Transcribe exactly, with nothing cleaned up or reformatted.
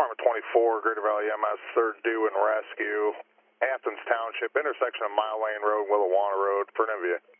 number twenty-four, Greater Valley M S, third due and rescue, Athens Township, intersection of Mile Lane Road, Willawanna Road, for an M V A.